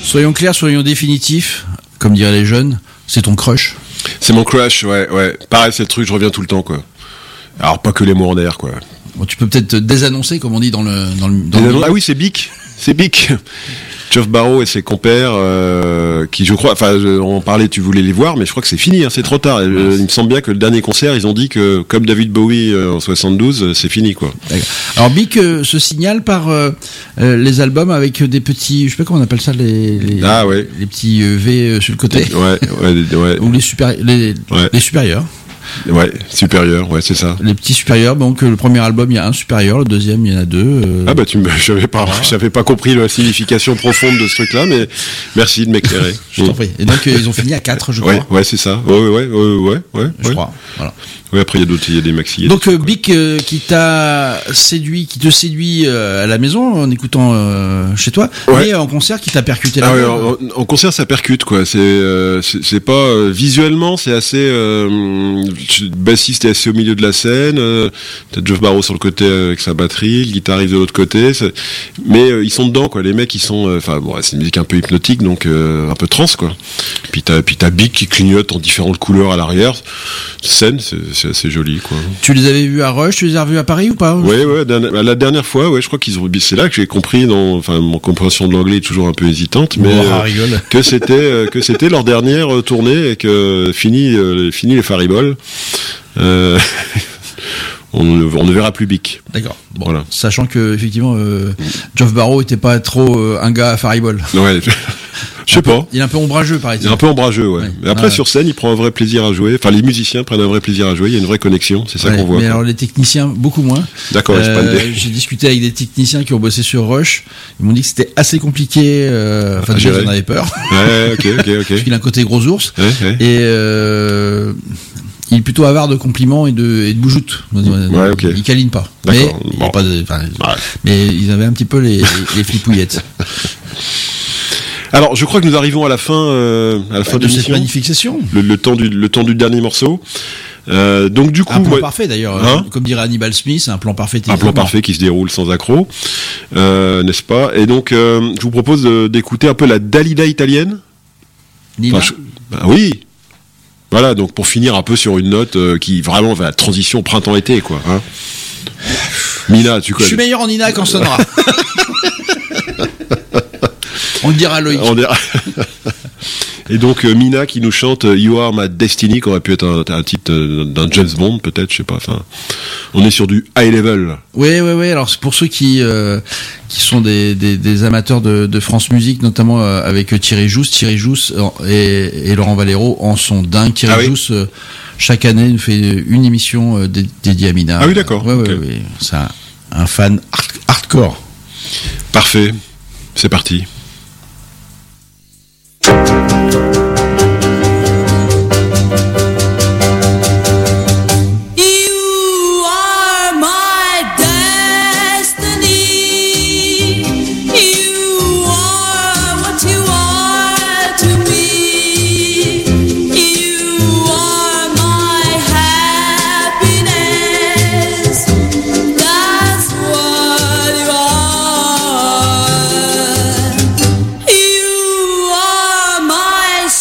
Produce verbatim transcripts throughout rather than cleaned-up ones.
Soyons clairs, soyons définitifs, comme diraient les jeunes, c'est ton crush. C'est mon crush, ouais, ouais. Pareil, c'est le truc, je reviens tout le temps, quoi. Alors, pas que les mots en air, quoi. Bon, tu peux peut-être désannoncer, comme on dit dans le dans le. Dans Désannon- le... Ah oui, c'est Bic, c'est Bic. Geoff Barrow et ses compères, euh, qui je crois, enfin, je- on parlait, tu voulais les voir, mais je crois que c'est fini, hein, c'est trop tard. Euh, il me semble bien que le dernier concert, ils ont dit que, comme David Bowie euh, en soixante-douze, euh, c'est fini, quoi. D'accord. Alors Bic euh, se signale par euh, euh, les albums avec des petits, je sais pas comment on appelle ça, les les, Ah ouais. les petits euh, V euh, sur le côté. Ouais, ouais, ouais, Ou les super les, Ouais. les supérieurs. ouais, supérieur, ouais, c'est ça. Les petits supérieurs, donc euh, le premier album il y a un supérieur, le deuxième il y en a deux. euh, Ah bah tu me, j'avais pas, j'avais pas compris la signification profonde de ce truc-là, mais merci de m'éclairer. je t'en prie. Et donc euh, ils ont fini à quatre, je crois. Ouais, ouais, c'est ça. Ouais, ouais, ouais, ouais, ouais, ouais. Je ouais. crois. Voilà. Ouais, après il y a d'autres, il y a des maxi. Donc euh, Bic euh, qui t'a séduit, qui te séduit euh, à la maison en écoutant euh, chez toi, Ouais. mais en concert qui t'a percuté Ah la ouais, gueule. en, en concert ça percute quoi. C'est euh, c'est, c'est pas euh, visuellement c'est assez. Euh, le bassiste est assez au milieu de la scène. Euh, t'as Geoff Barrow sur le côté avec sa batterie, le guitariste de l'autre côté. C'est, mais euh, ils sont dedans quoi. Les mecs ils sont. Enfin euh, bon, c'est une musique un peu hypnotique donc euh, un peu trans quoi. Puis t'as puis t'as Bic qui clignote en différentes couleurs à l'arrière. Scène c'est, c'est assez joli quoi. Tu les avais vus à Rush, tu les as revus à Paris ou pas? Ouais, ouais, dernière- la dernière fois, ouais, je crois qu'ils ont, c'est là que j'ai compris, dans, enfin, mon compréhension de l'anglais est toujours un peu hésitante, mais Oh, euh, rigole. que c'était, euh, que c'était leur dernière euh, tournée et que fini, euh, fini les fariboles. Euh, on, ne- on ne verra plus Bic. D'accord. Bon, Voilà. sachant que effectivement, euh, Geoff Barrow était pas trop euh, un gars à faribole. Ouais, je sais pas. Il est un peu ombrageux, Il paraît-il. est un peu ombrageux, ouais. Ouais. Mais après, Ouais. sur scène, il prend un vrai plaisir à jouer. Enfin, les musiciens prennent un vrai plaisir à jouer. Il y a une vraie connexion. C'est ça Ouais, qu'on voit. mais quoi. alors les techniciens beaucoup moins. D'accord, ouais, c'est pas une Euh, idée. j'ai discuté avec des techniciens qui ont bossé sur Rush. Ils m'ont dit que c'était assez compliqué. Euh, enfin, À déjà, gérer. ils en avaient peur Ouais, ok, ok, ok. parce qu'il a un côté gros ours. Ouais, ouais. Et euh, il est plutôt avare de compliments et de, et de boujoutes. Ouais, ok. Il câline pas. Mais, D'accord, il y a bon. pas de, enfin, Ouais. mais ils avaient un petit peu les, les, les flipouillettes. Alors, je crois que nous arrivons à la fin, euh, à la fin de de cette l'émission. magnifique session. Le, le temps du, le temps du dernier morceau. Euh, donc du coup, Un plan moi- parfait d'ailleurs. Hein Comme dirait Hannibal Smith, un plan parfait. un plan techniquement. parfait qui se déroule sans accroc, euh, n'est-ce pas? Et donc, euh, je vous propose de- d'écouter un peu la Dalida italienne. Nina. Enfin, je- bah oui. Voilà, donc pour finir un peu sur une note euh, qui vraiment va la transition printemps-été, quoi. Hein. Mina, tu Je connais. suis meilleur en Nina qu'en Sonra. On le dira à Loïc. On dira- Et donc euh, Mina qui nous chante euh, You Are My Destiny, qui aurait pu être un, un titre euh, d'un James Bond, peut-être, je sais pas. Enfin, on est sur du high level. Oui, oui, oui. Alors c'est pour ceux qui euh, qui sont des, des, des amateurs de, de France Musique, notamment euh, avec Thierry Jousse, Thierry Jousse euh, et, et Laurent Valero en sont dingues. Thierry Ah oui. Jousse euh, chaque année nous fait une émission euh, dé- dédiée à Mina. Ah oui, d'accord. Ouais, Ok. ouais, ouais. C'est un, un fan hard- hardcore. Parfait. C'est parti. You are my destiny. You are what you are to me. You are my happiness. That's what you are. You are my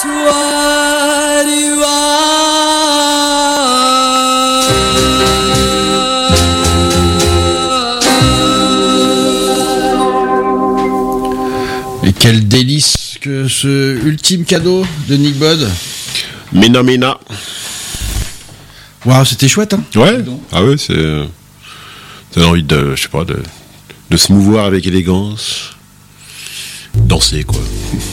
That's what you are. Et quel délice que ce ultime cadeau de Nick Bod. Mina Mina. Waouh, c'était chouette, hein. Ouais. Ah ouais, c'est. euh, T'as envie de, je sais pas, de, de se mouvoir avec élégance, danser quoi.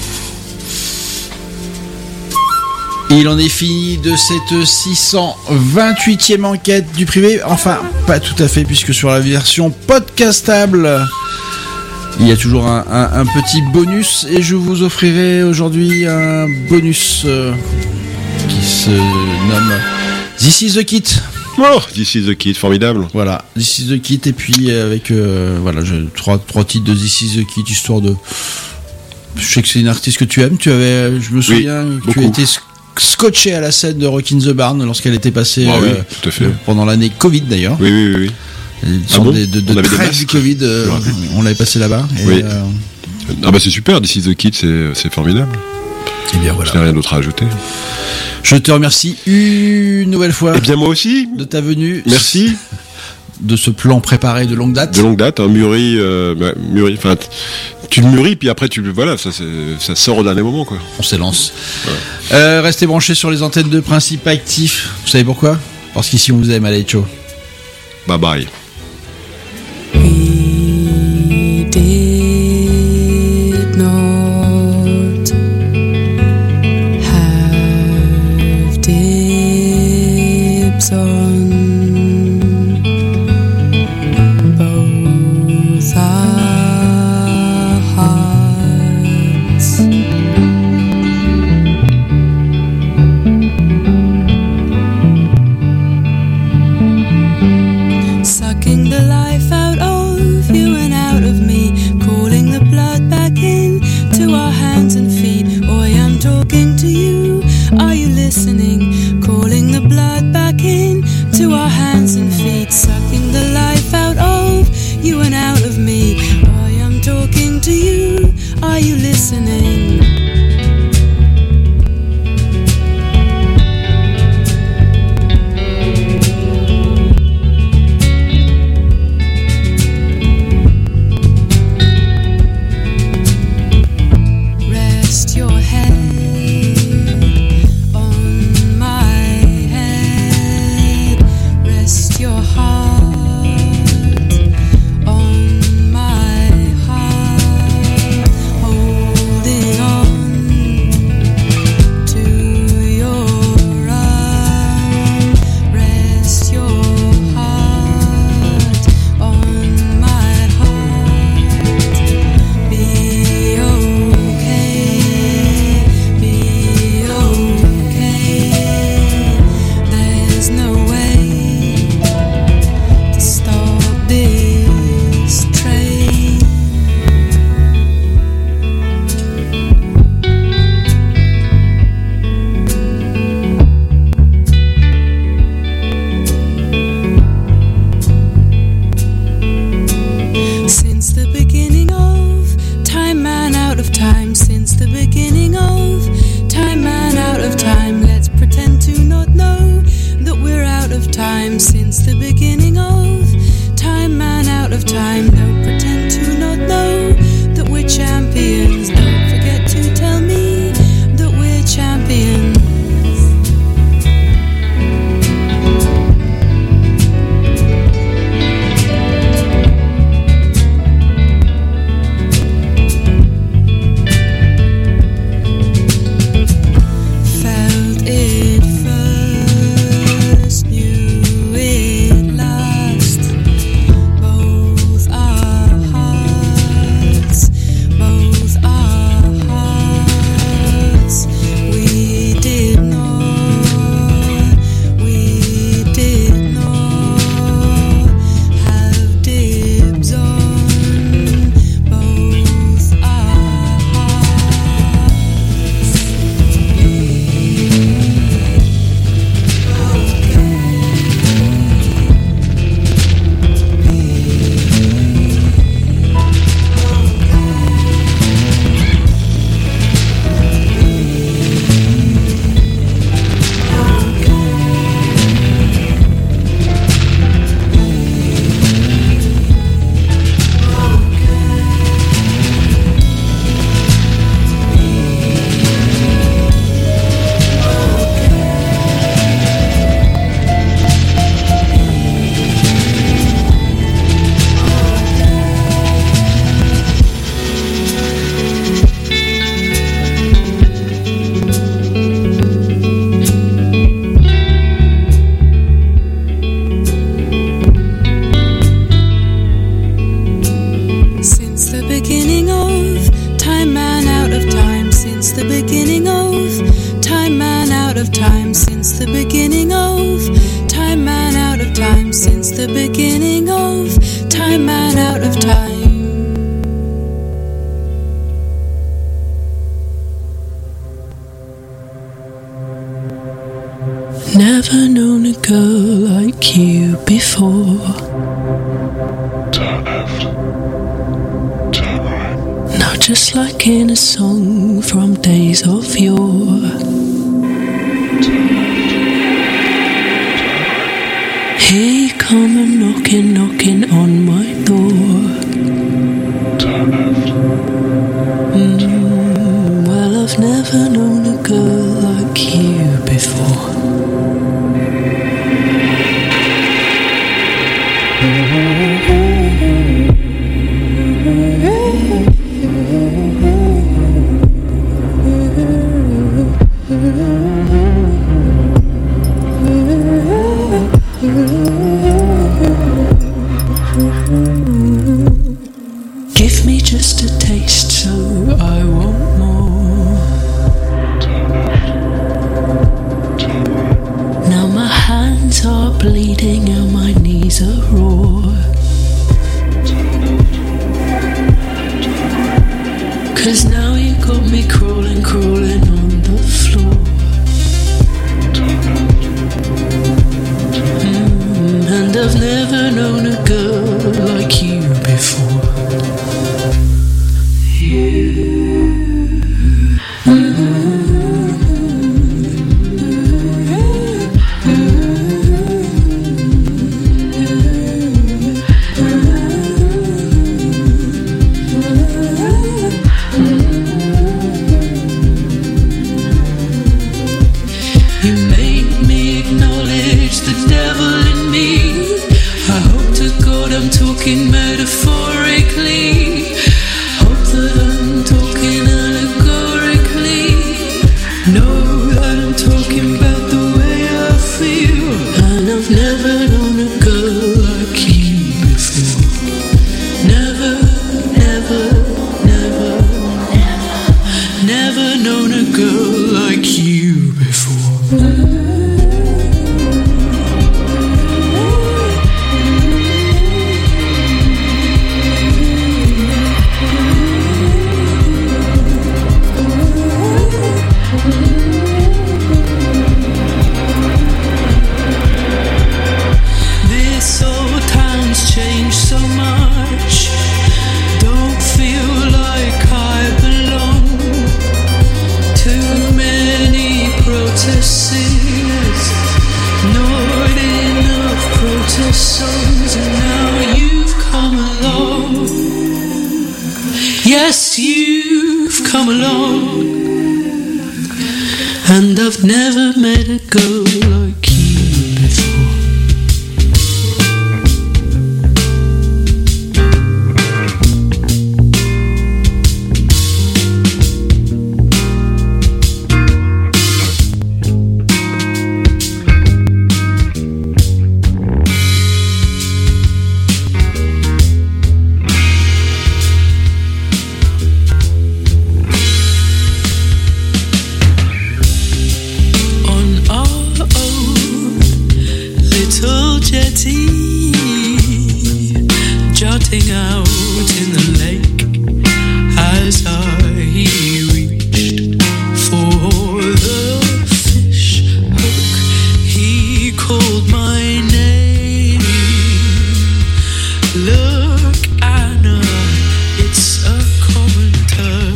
Il en est fini de cette six cent vingt-huitième enquête du privé. Enfin, pas tout à fait, puisque sur la version podcastable, il y a toujours un, un- un petit bonus. Et je vous offrirai aujourd'hui un bonus euh, qui se nomme This is the Kit. Oh, This is the Kid, formidable. Voilà, This is the Kit. Et puis avec euh, voilà, je, trois, trois titres de This is the Kit, histoire de... Je sais que c'est une artiste que tu aimes. Tu avais, je me souviens que tu beaucoup. étais scotché à la scène de Rock in the Barn lorsqu'elle était passée Ah oui, euh, tout à fait. euh, pendant l'année Covid d'ailleurs. Oui, oui, oui. oui. Une Ah sorte bon de, de, de On avait des trêve masques. du Covid, euh, Je me rappelle. on l'avait passé là-bas. Et, Oui. euh, Ah bah c'est super, This is the Kid, c'est, c'est formidable. et bien Je voilà. n'ai rien d'autre à ajouter. Je te remercie une nouvelle fois Eh bien moi aussi, de ta venue. merci. De ce plan préparé de longue date. De longue date, hein, mûri, euh, bah, mûri, enfin, t- tu le mûris, puis après tu, voilà, ça, c'est, ça sort au dernier moment quoi. On s'élance. Euh, restez branchés sur les antennes de Principe Actif. Vous savez pourquoi? Parce qu'ici on vous aime à la show. Bye bye. We did not have dibs on both our hearts. Sucking the life out of you and out of me, calling the blood back in to our hands and feet. Oi, I'm talking to you, are you listening? Calling the blood back in to our hands and feet, sucking the life out of you and out of me. Oi, I'm talking to you, are you listening? Rest your head on my of time, since the beginning of time, man out of time, since the beginning of time, man out of time. Never known a girl like you before. Turn left. Turn right. Now just like in a song from days of yore. Turn left. Turn right. He come a knocking, knocking on my door. Turn left. Mm, well, I've never known a girl like you before. Give me just a taste so I want more. Now my hands are bleeding and my knees are raw. 'Cause now you got me crawling, crawling on the floor. Mm, and I've never known a girl like you before. You. Talking metaphorically, hope that I'm talking allegorically. Know that I'm talking about the way I feel, and I've never known a girl like you before. Never, never, never, never, never known a girl like you before. Songs, and now you've come along. Yes, you've come along, and I've never met a girl like you before. Jutting out in the lake as I reached for the fish hook, he called my name. Look, Anna, it's a common term.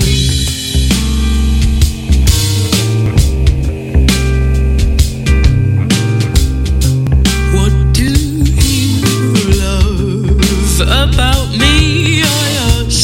What do you love about me? I asked.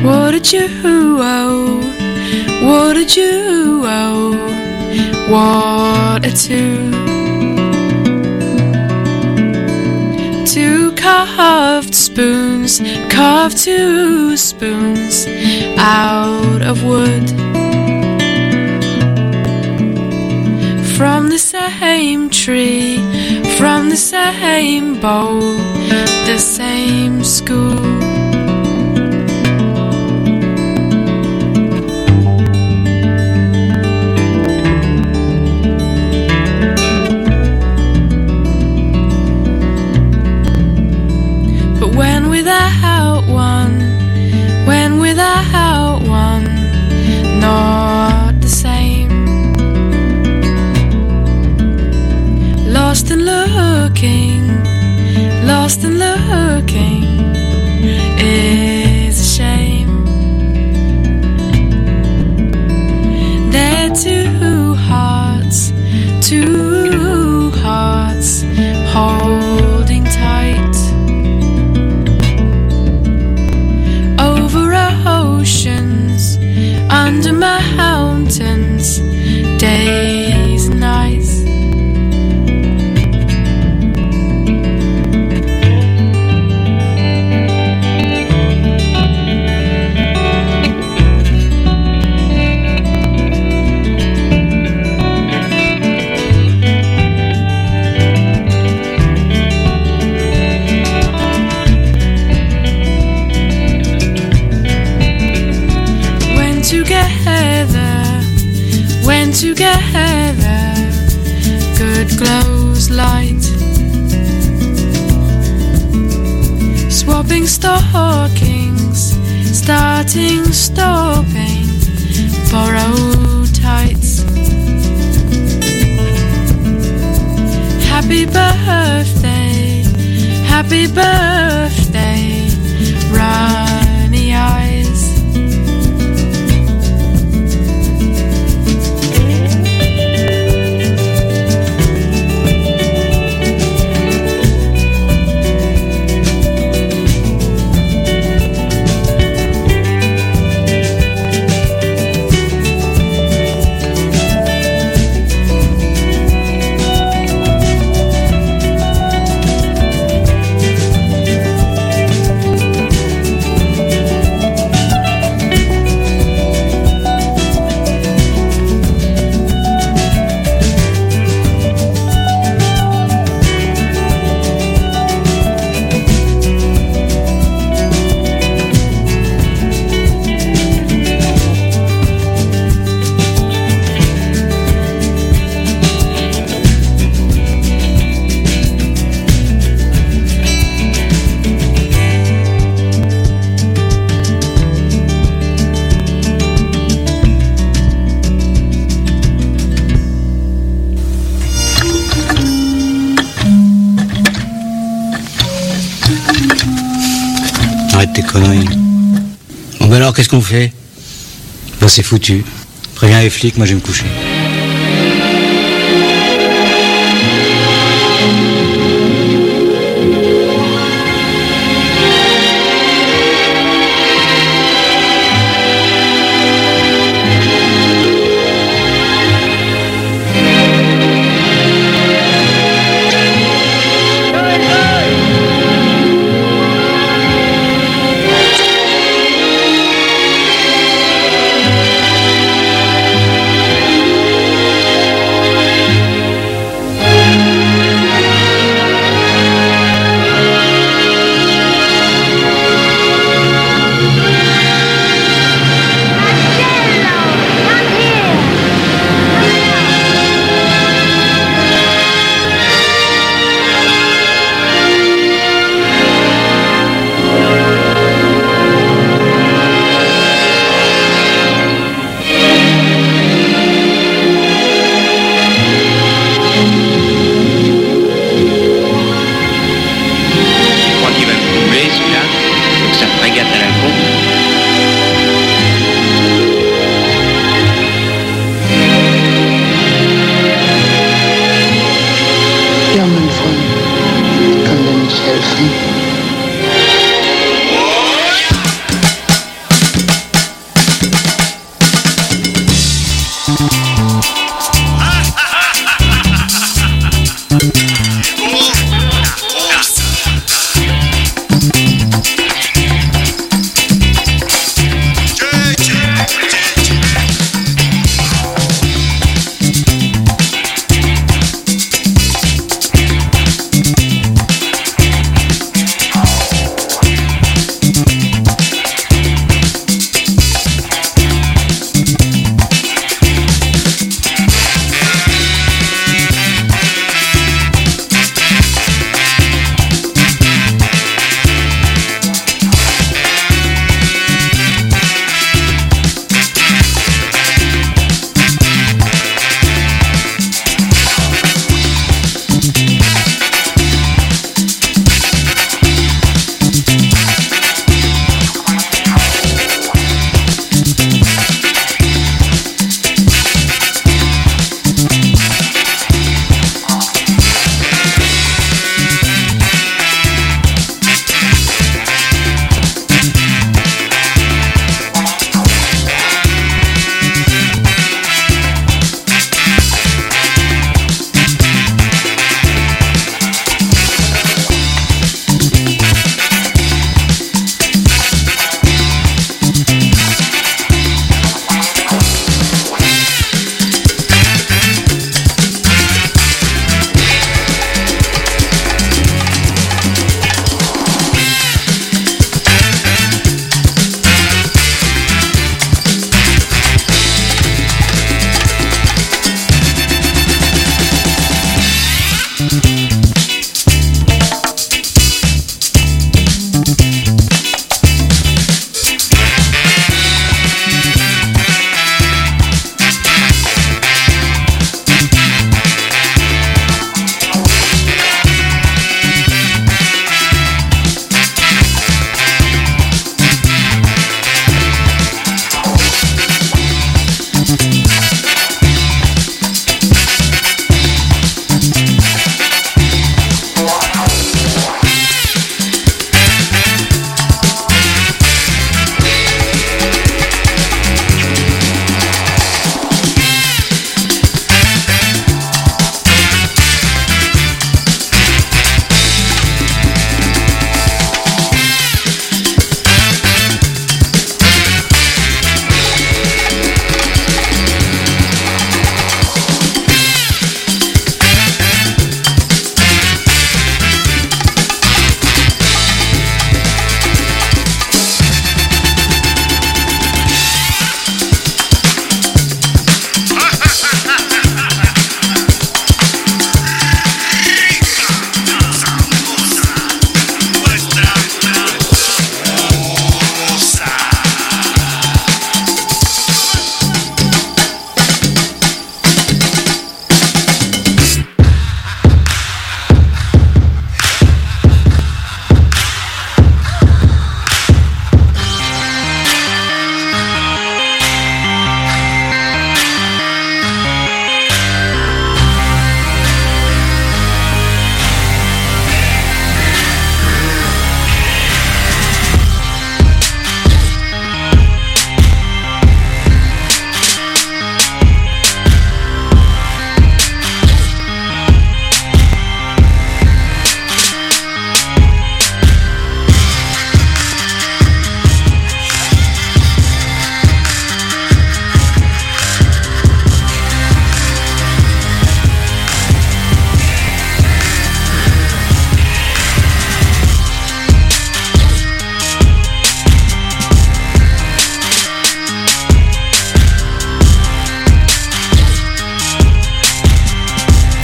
What did you owe? What did you owe? What a two. Two carved spoons, carved two spoons out of wood. From the same tree, from the same bowl, the same school. But when without one, when without one, not the same. Lost and looking, lost and looking is a shame. They're two hearts, two hearts holding tight over oceans, under mountains, days and nights. When together, good glows light. Swapping stockings, starting, stopping, borrowed tights. Happy birthday, happy birthday, runny eyes. Arrête tes conneries. Bon ben alors qu'est-ce qu'on fait? Ben c'est foutu. Préviens les flics, moi je vais me coucher.